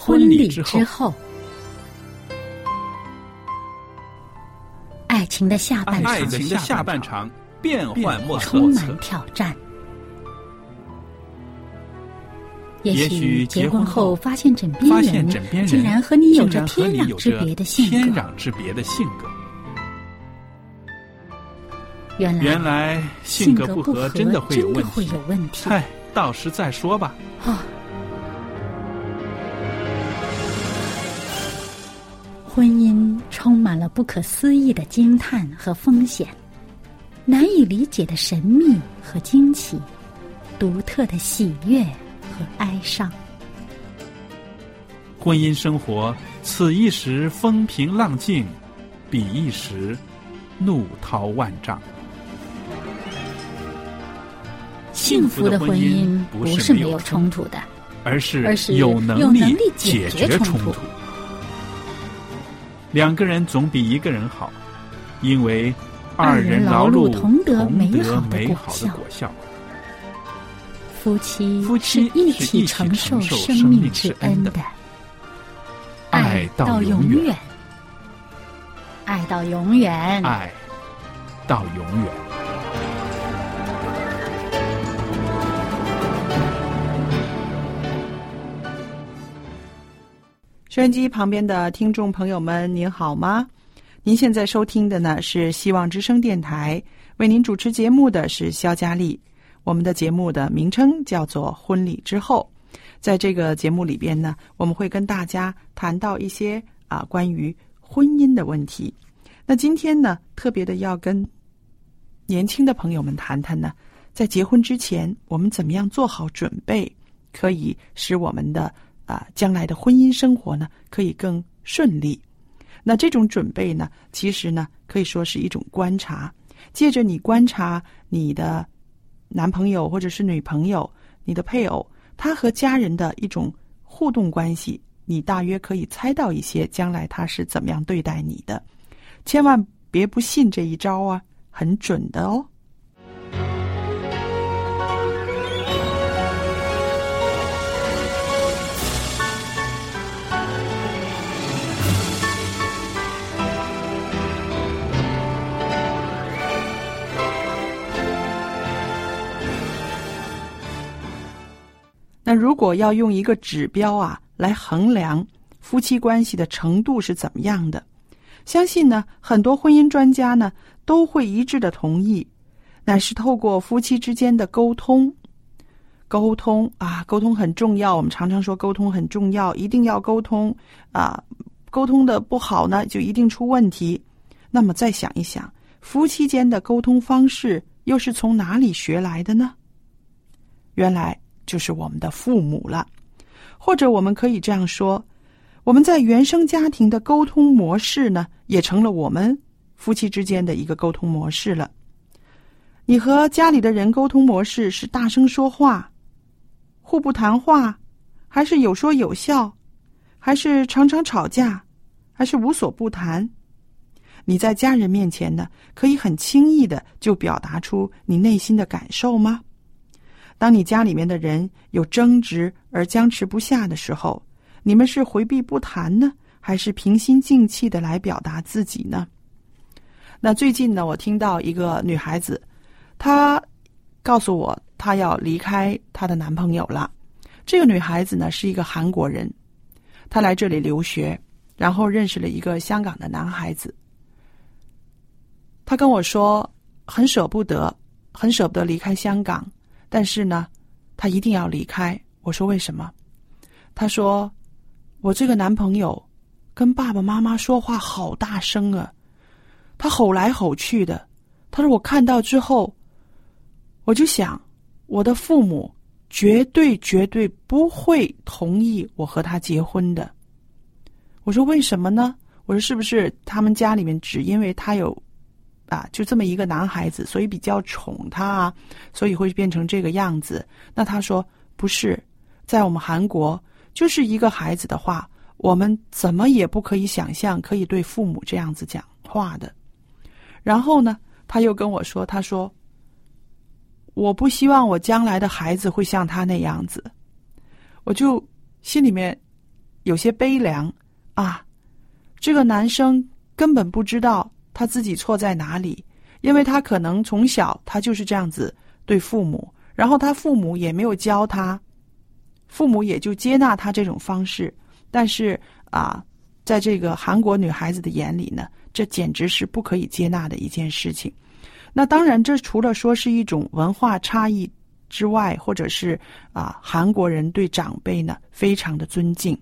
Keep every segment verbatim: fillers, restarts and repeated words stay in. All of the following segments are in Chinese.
婚礼之后，爱情的下半场， 爱情的下半场变幻莫测， 充满挑战。也许结婚后发现枕边人竟然和你有着天壤之别的性格。 天壤之别的性格。 原来原来性格不合真的会有问题。 问题嗨，到时再说吧。 哦，婚姻充满了不可思议的惊叹和风险，难以理解的神秘和惊奇，独特的喜悦和哀伤。 婚姻生活，此一时风平浪静，彼一时怒涛万丈。 幸福的婚姻不是没有冲突的， 而是而是有能力解决冲突。两个人总比一个人好，因为二人劳碌同得美好的果效。 夫妻夫妻是一起承受生命之恩的， 爱到永远， 爱到永远， 爱到永远。 收音机旁边的听众朋友们，您好吗？您现在收听的呢是希望之声电台，为您主持节目的是肖佳丽。我们的节目的名称叫做婚礼之后，在这个节目里边呢，我们会跟大家谈到一些啊关于婚姻的问题。那今天呢，特别的要跟年轻的朋友们谈谈呢，在结婚之前，我们怎么样做好准备，可以使我们的啊将来的婚姻生活呢可以更顺利。那这种准备呢，其实呢可以说是一种观察，借着你观察你的男朋友或者是女朋友，你的配偶，他和家人的一种互动关系，你大约可以猜到一些将来他是怎么样对待你的。千万别不信这一招啊，很准的哦。那如果要用一个指标啊来衡量夫妻关系的程度是怎么样的，相信呢很多婚姻专家呢都会一致的同意，乃是透过夫妻之间的沟通。沟通啊，沟通很重要，我们常常说沟通很重要，一定要沟通啊，沟通的不好呢就一定出问题。那么再想一想，夫妻间的沟通方式又是从哪里学来的呢？原来就是我们的父母了，或者我们可以这样说，我们在原生家庭的沟通模式呢，也成了我们夫妻之间的一个沟通模式了。你和家里的人沟通模式是大声说话，互不谈话，还是有说有笑，还是常常吵架，还是无所不谈？你在家人面前呢，可以很轻易的就表达出你内心的感受吗？当你家里面的人有争执而僵持不下的时候，你们是回避不谈呢，还是平心静气的来表达自己呢？那最近呢，我听到一个女孩子，她告诉我她要离开她的男朋友了。这个女孩子呢是一个韩国人，她来这里留学，然后认识了一个香港的男孩子。她跟我说很舍不得，很舍不得离开香港，但是呢他一定要离开。我说为什么？他说我这个男朋友跟爸爸妈妈说话好大声啊，他吼来吼去的。他说我看到之后，我就想我的父母绝对绝对不会同意我和他结婚的。我说为什么呢？我说是不是他们家里面只因为他有啊，就这么一个男孩子，所以比较宠他啊，所以会变成这个样子。那他说不是，在我们韩国，就是一个孩子的话，我们怎么也不可以想象可以对父母这样子讲话的。然后呢，他又跟我说，他说我不希望我将来的孩子会像他那样子。我就心里面有些悲凉啊，这个男生根本不知道他自己错在哪里，因为他可能从小他就是这样子对父母，然后他父母也没有教他，父母也就接纳他这种方式。但是啊，在这个韩国女孩子的眼里呢，这简直是不可以接纳的一件事情。那当然，这除了说是一种文化差异之外，或者是啊，韩国人对长辈呢非常的尊敬。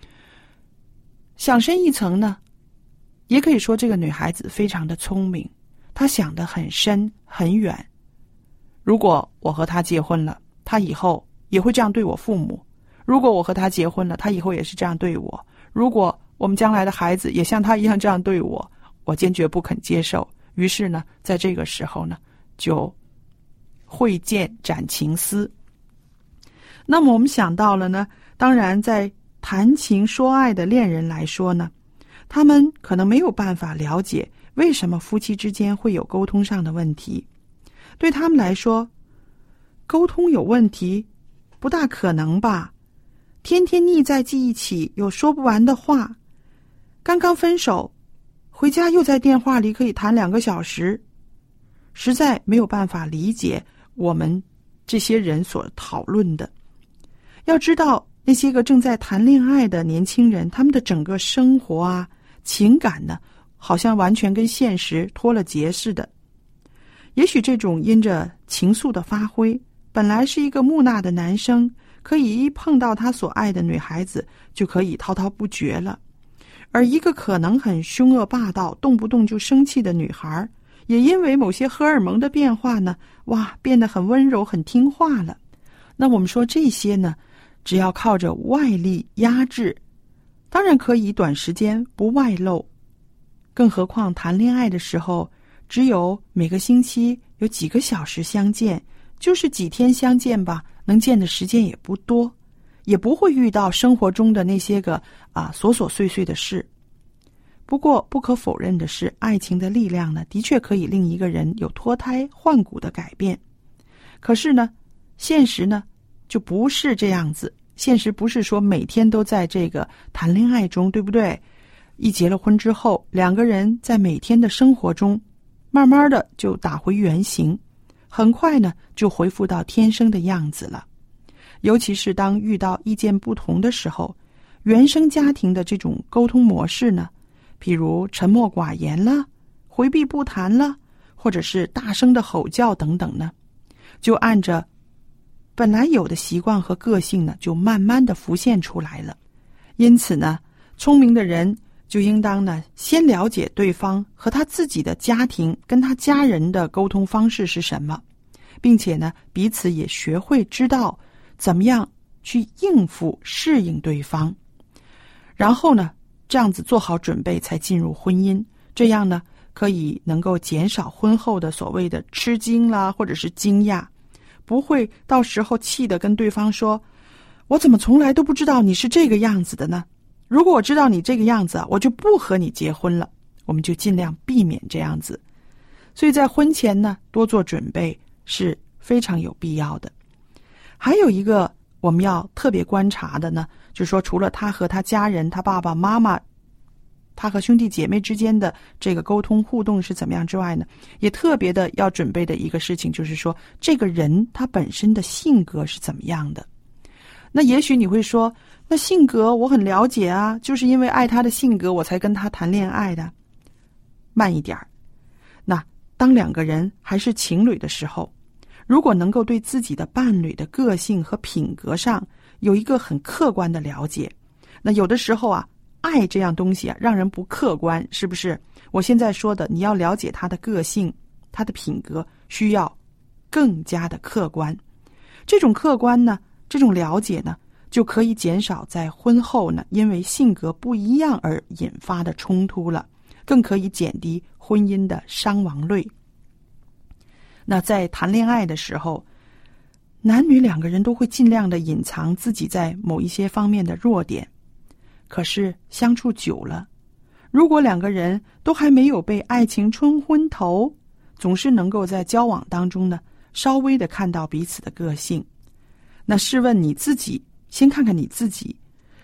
想深一层呢，也可以说这个女孩子非常的聪明，她想得很深很远。如果我和她结婚了，她以后也会这样对我父母；如果我和她结婚了，她以后也是这样对我；如果我们将来的孩子也像她一样这样对我，我坚决不肯接受。于是呢，在这个时候呢，就会见斩情丝。那么我们想到了呢，当然在谈情说爱的恋人来说呢，他们可能没有办法了解为什么夫妻之间会有沟通上的问题。对他们来说，沟通有问题不大可能吧，天天腻在一起，有说不完的话，刚刚分手回家又在电话里可以谈两个小时，实在没有办法理解我们这些人所讨论的。要知道，那些个正在谈恋爱的年轻人，他们的整个生活啊、情感呢，好像完全跟现实脱了节似的。也许这种因着情愫的发挥，本来是一个木讷的男生，可以一碰到他所爱的女孩子，就可以滔滔不绝了。而一个可能很凶恶霸道、动不动就生气的女孩，也因为某些荷尔蒙的变化呢，哇，变得很温柔、很听话了。那我们说这些呢，只要靠着外力压制，当然可以短时间不外露。更何况谈恋爱的时候，只有每个星期有几个小时相见，就是几天相见吧，能见的时间也不多，也不会遇到生活中的那些个啊琐琐碎碎的事。不过不可否认的是，爱情的力量呢，的确可以令一个人有脱胎换骨的改变。可是呢，现实呢就不是这样子。现实不是说每天都在这个谈恋爱中，对不对？一结了婚之后，两个人在每天的生活中慢慢的就打回原形，很快呢就恢复到天生的样子了。尤其是当遇到意见不同的时候，原生家庭的这种沟通模式呢，譬如沉默寡言了，回避不谈了，或者是大声的吼叫等等呢，就按着本来有的习惯和个性呢，就慢慢的浮现出来了。因此呢，聪明的人就应当呢，先了解对方和他自己的家庭跟他家人的沟通方式是什么，并且呢，彼此也学会知道怎么样去应付适应对方，然后呢，这样子做好准备才进入婚姻。这样呢，可以能够减少婚后的所谓的吃惊啦，或者是惊讶，不会到时候气得跟对方说，我怎么从来都不知道你是这个样子的呢？如果我知道你这个样子啊，我就不和你结婚了。我们就尽量避免这样子。所以在婚前呢，多做准备是非常有必要的。还有一个我们要特别观察的呢，就是说除了他和他家人、他爸爸妈妈、他和兄弟姐妹之间的这个沟通互动是怎么样之外呢，也特别的要准备的一个事情，就是说这个人他本身的性格是怎么样的。那也许你会说，那性格我很了解啊，就是因为爱他的性格我才跟他谈恋爱的。慢一点儿，那当两个人还是情侣的时候，如果能够对自己的伴侣的个性和品格上有一个很客观的了解，那有的时候啊，爱这样东西啊，让人不客观，是不是？我现在说的，你要了解他的个性，他的品格，需要更加的客观。这种客观呢，这种了解呢，就可以减少在婚后呢，因为性格不一样而引发的冲突了，更可以减低婚姻的伤亡率。那在谈恋爱的时候，男女两个人都会尽量的隐藏自己在某一些方面的弱点。可是相处久了，如果两个人都还没有被爱情冲昏头，总是能够在交往当中呢，稍微的看到彼此的个性。那试问你自己，先看看你自己，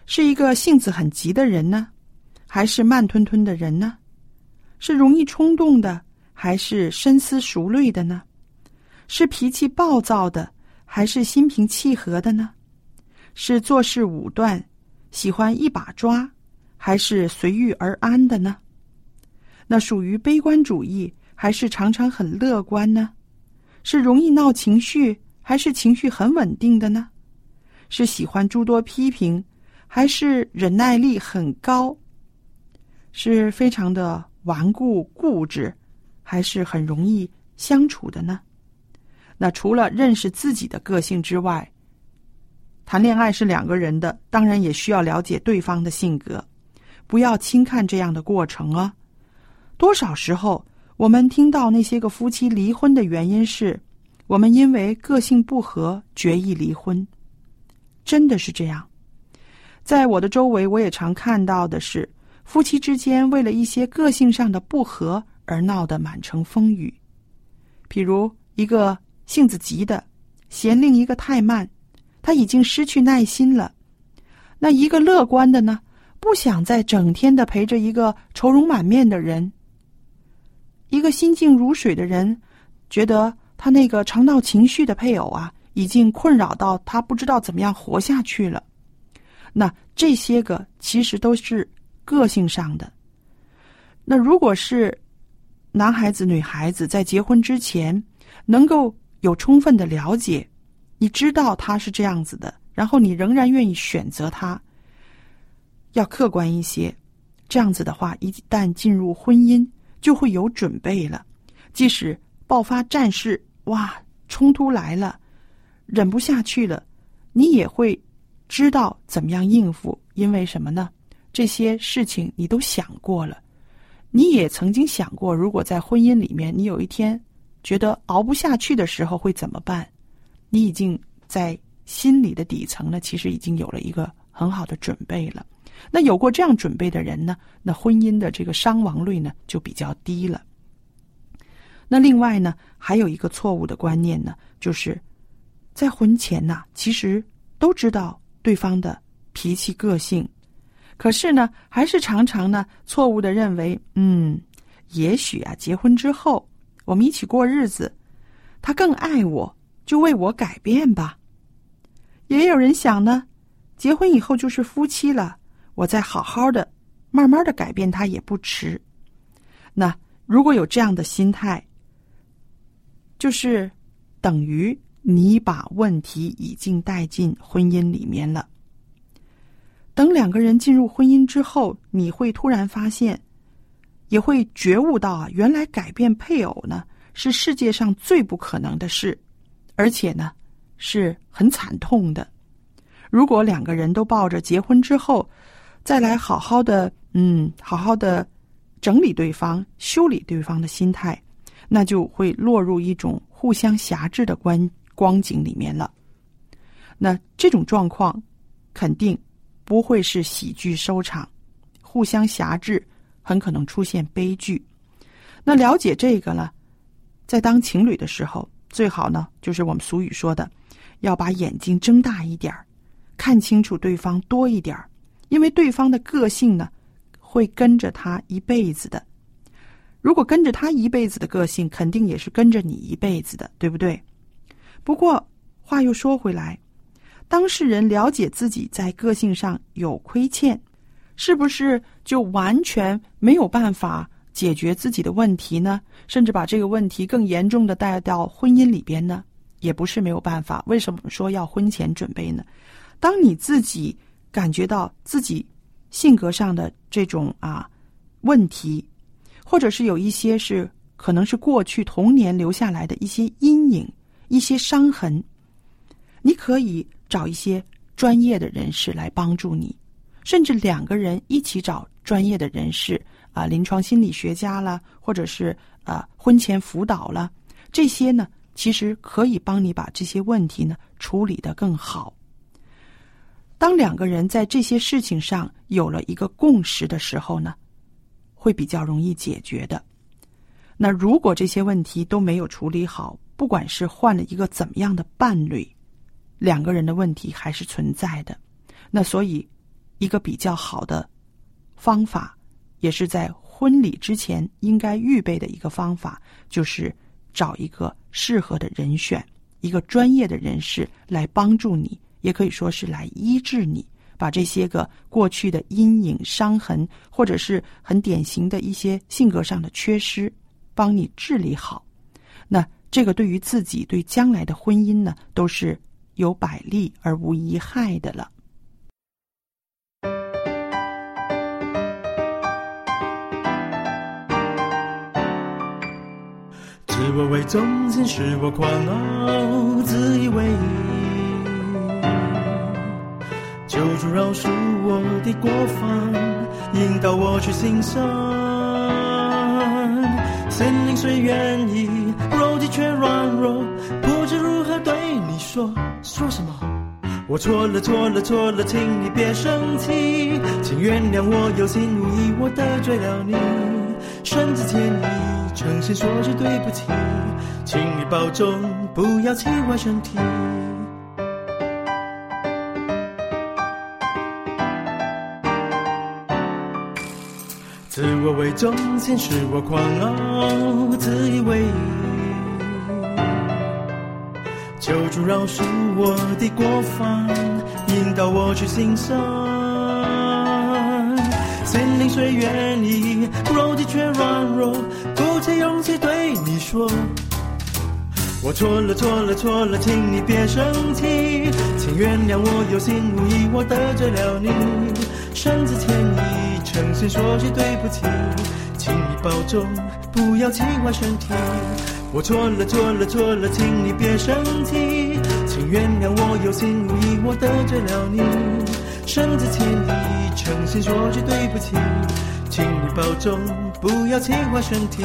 是一个性子很急的人呢，还是慢吞吞的人呢？是容易冲动的，还是深思熟虑的呢？是脾气暴躁的，还是心平气和的呢？是做事武断，喜欢一把抓，还是随遇而安的呢？那属于悲观主义，还是常常很乐观呢？是容易闹情绪，还是情绪很稳定的呢？是喜欢诸多批评，还是忍耐力很高？是非常的顽固固执，还是很容易相处的呢？那除了认识自己的个性之外，谈恋爱是两个人的，当然也需要了解对方的性格，不要轻看这样的过程啊。多少时候我们听到那些个夫妻离婚的原因是我们因为个性不合决意离婚，真的是这样。在我的周围我也常看到的是，夫妻之间为了一些个性上的不合而闹得满城风雨。譬如一个性子急的嫌另一个太慢，他已经失去耐心了。那一个乐观的呢，不想再整天的陪着一个愁容满面的人。一个心静如水的人，觉得他那个常闹情绪的配偶啊，已经困扰到他不知道怎么样活下去了。那这些个其实都是个性上的。那如果是男孩子女孩子在结婚之前能够有充分的了解，你知道他是这样子的，然后你仍然愿意选择他，要客观一些，这样子的话一旦进入婚姻就会有准备了。即使爆发战事，哇，冲突来了，忍不下去了，你也会知道怎么样应付。因为什么呢？这些事情你都想过了，你也曾经想过，如果在婚姻里面你有一天觉得熬不下去的时候会怎么办？你已经在心里的底层呢，其实已经有了一个很好的准备了。那有过这样准备的人呢，那婚姻的这个伤亡率呢就比较低了。那另外呢，还有一个错误的观念呢，就是在婚前呢，其实都知道对方的脾气个性，可是呢，还是常常呢错误的认为，嗯，也许啊，结婚之后我们一起过日子，他更爱我，就为我改变吧。也有人想呢，结婚以后就是夫妻了，我再好好的慢慢的改变他也不迟。那如果有这样的心态，就是等于你把问题已经带进婚姻里面了。等两个人进入婚姻之后，你会突然发现，也会觉悟到啊，原来改变配偶呢是世界上最不可能的事，而且呢是很惨痛的。如果两个人都抱着结婚之后再来好好的嗯好好的整理对方修理对方的心态，那就会落入一种互相辖制的光光景里面了。那这种状况肯定不会是喜剧收场，互相辖制很可能出现悲剧。那了解这个呢，在当情侣的时候，最好呢就是我们俗语说的，要把眼睛睁大一点，看清楚对方多一点，因为对方的个性呢会跟着他一辈子的。如果跟着他一辈子的个性，肯定也是跟着你一辈子的，对不对？不过话又说回来，当事人了解自己在个性上有亏欠，是不是就完全没有办法解决自己的问题呢？甚至把这个问题更严重的带到婚姻里边呢？也不是没有办法。为什么说要婚前准备呢？当你自己感觉到自己性格上的这种啊问题，或者是有一些是可能是过去童年留下来的一些阴影、一些伤痕，你可以找一些专业的人士来帮助你，甚至两个人一起找专业的人士啊，临床心理学家啦，或者是啊婚前辅导啦，这些呢其实可以帮你把这些问题呢处理得更好。当两个人在这些事情上有了一个共识的时候呢，会比较容易解决的。那如果这些问题都没有处理好，不管是换了一个怎么样的伴侣，两个人的问题还是存在的。那所以一个比较好的方法，也是在婚礼之前应该预备的一个方法，就是找一个适合的人选，一个专业的人士来帮助你，也可以说是来医治你，把这些个过去的阴影、伤痕，或者是很典型的一些性格上的缺失，帮你治理好。那这个对于自己、对将来的婚姻呢，都是有百利而无一害的了。 自我为中心，使我狂傲，自以为意。救主饶恕我的过犯，引导我去行善。心灵虽愿意，肉体却软弱，不知如何对你说。说什么？我错了，错了，错了，请你别生气，请原谅我有心无意，我得罪了你，甚至歉意，诚心说句对不起，请你保重，不要气坏身体。自我为中心，使我狂傲，自以为意。求主饶恕我的过犯，引导我去行善。心灵虽愿意，肉体却软弱，鼓起勇气对你说，我错了，错了，错了，请你别生气，请原谅我有心无意，我得罪了你，甚至歉意，诚心说句对不起，请你保重，不要气坏身体。我错了，错了，错了，请你别生气，请原谅我有心无意，我得罪了你，甚至歉意，诚心说句对不起，请你保重，不要气坏身体。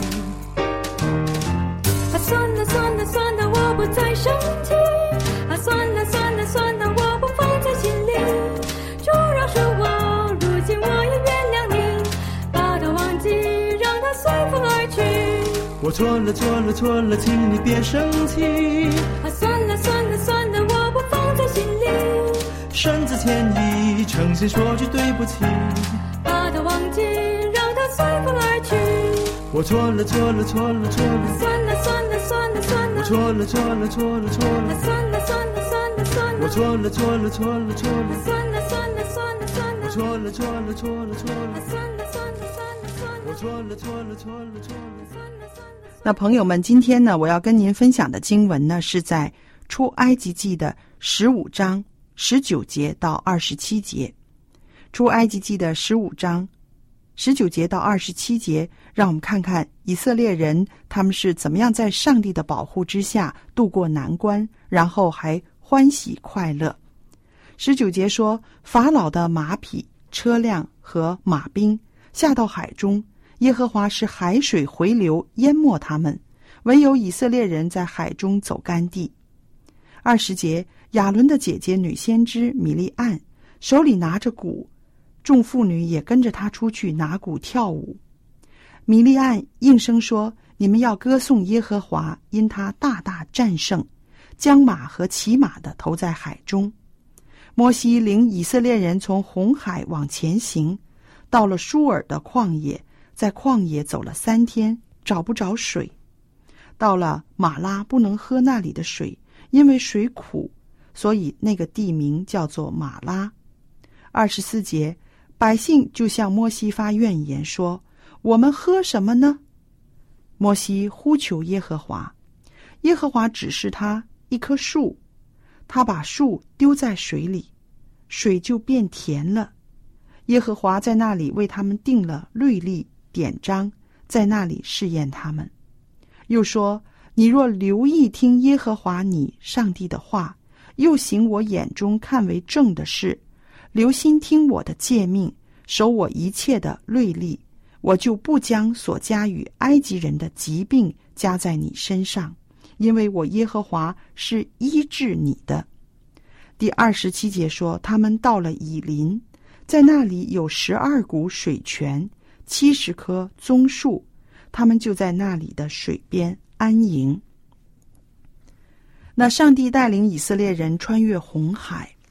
啊，算了算了算了，我不再生气。啊，算了算了算了，我不放在心里。主饶恕我，如今我也原谅你，把它忘记，让它随风而去。 我错了，错了，错了，请你别生气。 啊，算了算了算了，我不放在心里， 甚至歉意，诚心说句对不起， 把它忘记，让它随风而去。 我错了，错了，错了，错了， 算了算了算了算了， 我错了，错了，错了，错了， 算了算了算了算了， 我错了，错了，错了，错了， 算了算了算了算了， 我错了，错了，错了，错了， 算了算了算了算了， 我错了，错了，错了，错了， 算了算了。 那朋友们，今天呢，我要跟您分享的经文呢，是在出埃及记的十五章十九节到二十七节。出埃及记的十五章十九节到二十七节，让我们看看以色列人他们是怎么样在上帝的保护之下度过难关，然后还欢喜快乐。十九节说，法老的马匹、车辆和马兵下到海中，耶和华使海水回流淹没他们，唯有以色列人在海中走干地。二十节，亚伦的姐姐女先知米利暗手里拿着鼓，众妇女也跟着她出去拿鼓跳舞。米利暗应声说，你们要歌颂耶和华，因他大大战胜，将马和骑马的投在海中。摩西领以色列人从红海往前行，到了舒尔的旷野，在旷野走了三天，找不着水。到了马拉，不能喝那里的水，因为水苦，所以那个地名叫做马拉。二十四节，百姓就向摩西发怨言说，我们喝什么呢？摩西呼求耶和华，耶和华指示他一棵树，他把树丢在水里，水就变甜了。耶和华在那里为他们定了律例典章，在那里试验他们。又说，你若留意听耶和华你上帝的话，又行我眼中看为正的事，留心听我的诫命，守我一切的律例，我就不将所加与埃及人的疾病加在你身上，因为我耶和华是医治你的。第二十七节说，他们到了以琳，在那里有十二股水泉，七十棵棕树，他们就在那里的水边安营。那上帝带领以色列人穿越红海，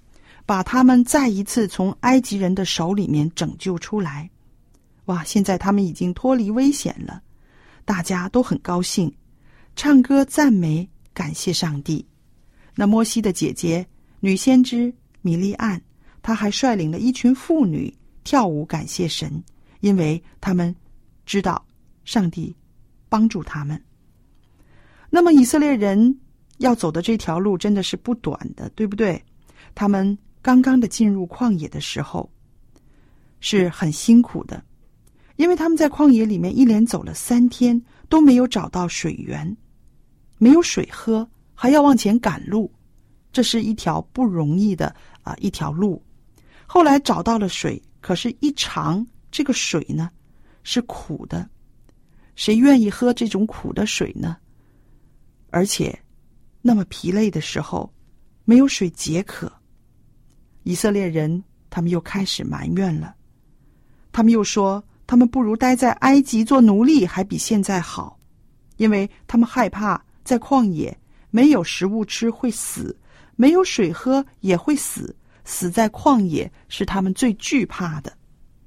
把他们再一次从埃及人的手里面拯救出来。哇，现在他们已经脱离危险了，大家都很高兴，唱歌赞美感谢上帝。那摩西的姐姐女先知米利暗，她还率领了一群妇女跳舞感谢神，因为他们知道上帝帮助他们。那么以色列人要走的这条路真的是不短的，对不对？他们刚刚的进入旷野的时候是很辛苦的，因为他们在旷野里面一连走了三天都没有找到水源，没有水喝，还要往前赶路，这是一条不容易的啊、呃、一条路。后来找到了水，可是一尝这个水呢是苦的，谁愿意喝这种苦的水呢？而且那么疲累的时候没有水解渴，以色列人他们又开始埋怨了，他们又说他们不如待在埃及做奴隶还比现在好，因为他们害怕在旷野没有食物吃会死，没有水喝也会死，死在旷野是他们最惧怕的。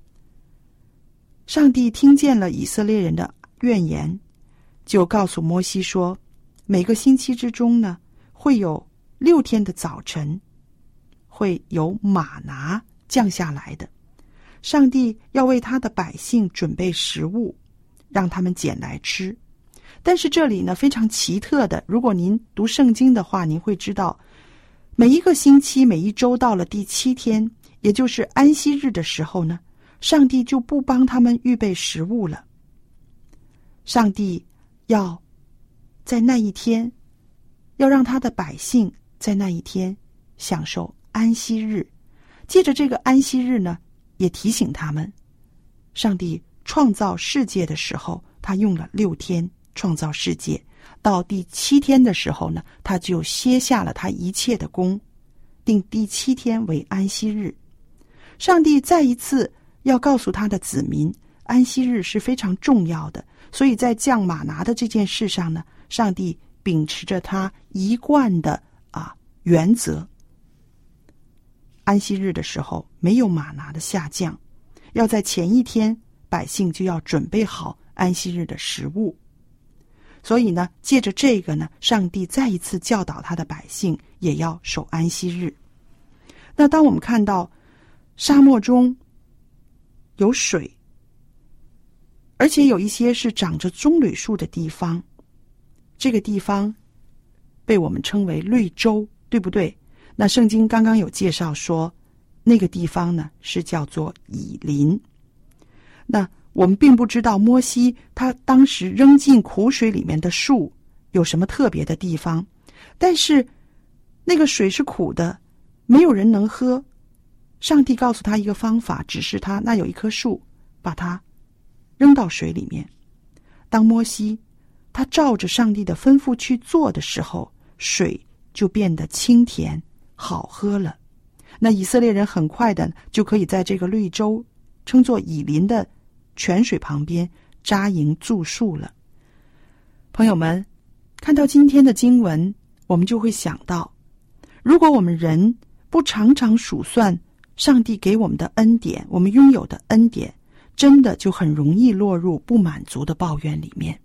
上帝听见了以色列人的怨言，就告诉摩西说，每个星期之中呢，会有六天的早晨会有玛拿降下来的，上帝要为他的百姓准备食物，让他们捡来吃。但是这里呢非常奇特的，如果您读圣经的话，您会知道每一个星期每一周到了第七天，也就是安息日的时候呢，上帝就不帮他们预备食物了。上帝要在那一天，要让他的百姓在那一天享受安息日。借着这个安息日呢，也提醒他们，上帝创造世界的时候，他用了六天创造世界，到第七天的时候呢，他就歇下了他一切的工，定第七天为安息日。上帝再一次要告诉他的子民，安息日是非常重要的，所以在降玛拿的这件事上呢，上帝秉持着他一贯的啊原则。安息日的时候没有玛拿的下降，要在前一天百姓就要准备好安息日的食物。所以呢，借着这个呢，上帝再一次教导他的百姓也要守安息日。那当我们看到沙漠中有水，而且有一些是长着棕榈树的地方，这个地方被我们称为绿洲，对不对？那圣经刚刚有介绍说，那个地方呢是叫做以琳。那我们并不知道摩西他当时扔进苦水里面的树有什么特别的地方，但是那个水是苦的，没有人能喝。上帝告诉他一个方法，指示他那有一棵树，把它扔到水里面。当摩西他照着上帝的吩咐去做的时候，水就变得清甜好喝了。那以色列人很快的就可以在这个绿洲称作以琳的泉水旁边扎营住宿了。朋友们，看到今天的经文，我们就会想到，如果我们人不常常数算上帝给我们的恩典，我们拥有的恩典，真的就很容易落入不满足的抱怨里面。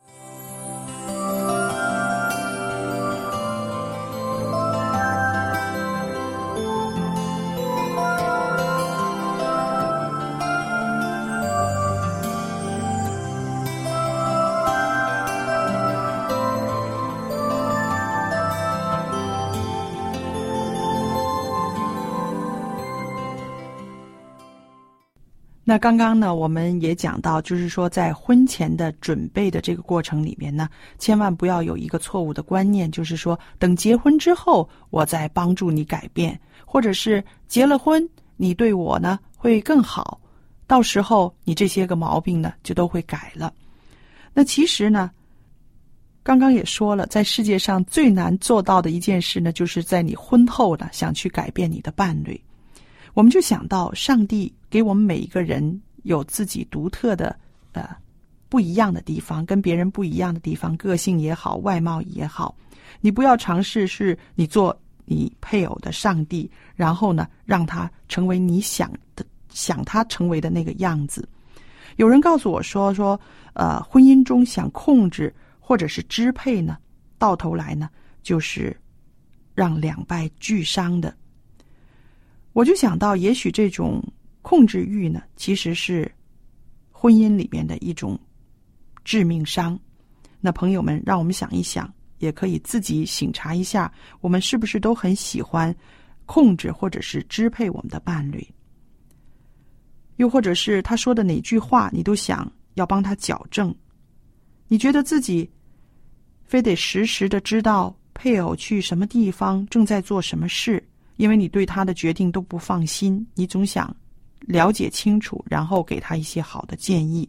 那刚刚呢，我们也讲到，就是说在婚前的准备的这个过程里面呢，千万不要有一个错误的观念，就是说等结婚之后我再帮助你改变，或者是结了婚你对我呢会更好，到时候你这些个毛病呢就都会改了。那其实呢，刚刚也说了，在世界上最难做到的一件事呢，就是在你婚后呢想去改变你的伴侣。我们就想到上帝给我们每一个人有自己独特的呃不一样的地方，跟别人不一样的地方，个性也好，外貌也好。你不要尝试是你做你配偶的上帝，然后呢，让他成为你想的想他成为的那个样子。有人告诉我说说，呃，婚姻中想控制或者是支配呢，到头来呢，就是让两败俱伤的。我就想到，也许这种控制欲呢，其实是婚姻里面的一种致命伤。那朋友们，让我们想一想，也可以自己省察一下，我们是不是都很喜欢控制或者是支配我们的伴侣？又或者是他说的哪句话，你都想要帮他矫正？你觉得自己非得时时的知道配偶去什么地方，正在做什么事，因为你对他的决定都不放心，你总想了解清楚，然后给他一些好的建议。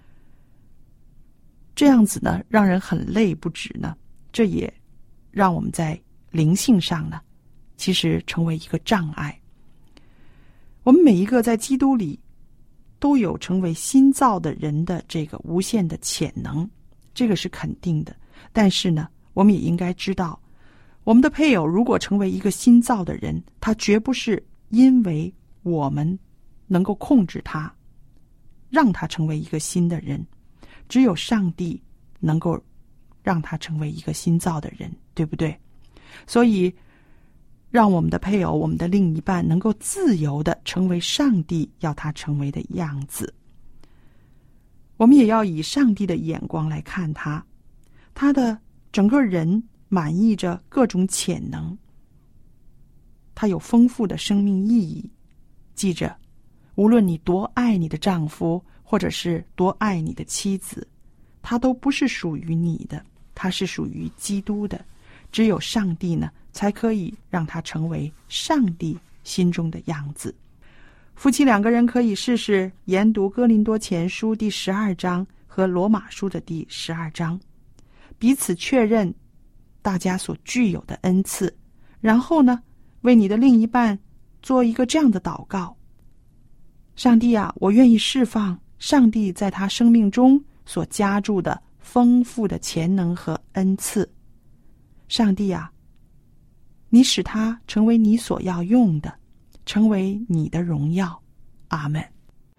这样子呢，让人很累不止呢，这也让我们在灵性上呢，其实成为一个障碍。我们每一个在基督里都有成为新造的人的这个无限的潜能，这个是肯定的。但是呢，我们也应该知道，我们的配偶如果成为一个新造的人，他绝不是因为我们能够控制他，让他成为一个新的人，只有上帝能够让他成为一个新造的人，对不对？所以让我们的配偶，我们的另一半能够自由地成为上帝要他成为的样子。我们也要以上帝的眼光来看他，他的整个人满溢着各种潜能，他有丰富的生命意义。记着，无论你多爱你的丈夫，或者是多爱你的妻子，他都不是属于你的，他是属于基督的。只有上帝呢，才可以让他成为上帝心中的样子。夫妻两个人可以试试研读哥林多前书第十二章和罗马书的第十二章，彼此确认大家所具有的恩赐，然后呢，为你的另一半做一个这样的祷告：上帝啊，我愿意释放上帝在他生命中所加注的丰富的潜能和恩赐。上帝啊，你使他成为你所要用的，成为你的荣耀。阿们。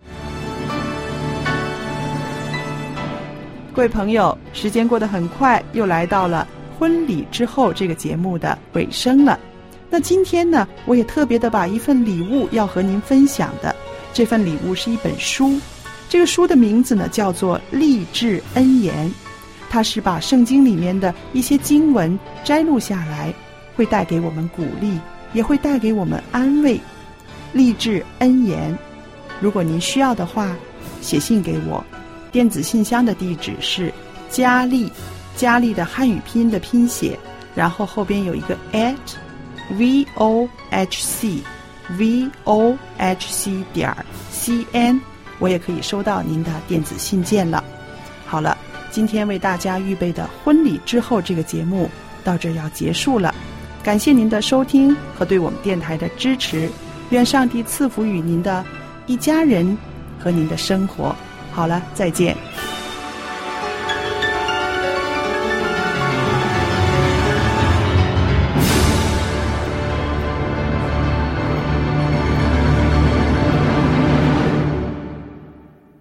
各位朋友，时间过得很快，又来到了婚礼之后这个节目的尾声了。那今天呢，我也特别的把一份礼物要和您分享的，这份礼物是一本书，这个书的名字呢叫做《励志恩言》，它是把圣经里面的一些经文摘录下来，会带给我们鼓励，也会带给我们安慰。励志恩言，如果您需要的话，写信给我，电子信箱的地址是佳丽，佳丽的汉语拼音的拼写，然后后边有一个 at vohc vohc 点 cn， 我也可以收到您的电子信件了。好了，今天为大家预备的婚礼之后这个节目到这要结束了，感谢您的收听和对我们电台的支持，愿上帝赐福于您的一家人和您的生活。好了，再见。